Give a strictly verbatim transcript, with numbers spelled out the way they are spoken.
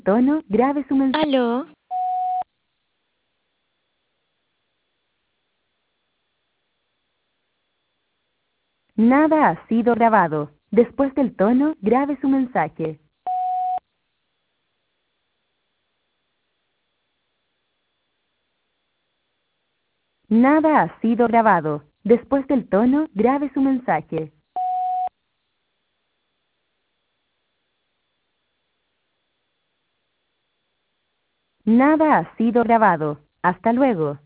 tono, grabe su mensaje. ¿Aló? Nada ha sido grabado. Después del tono, grabe su mensaje. Nada ha sido grabado. Después del tono, grabe su mensaje. Nada ha sido grabado. Hasta luego.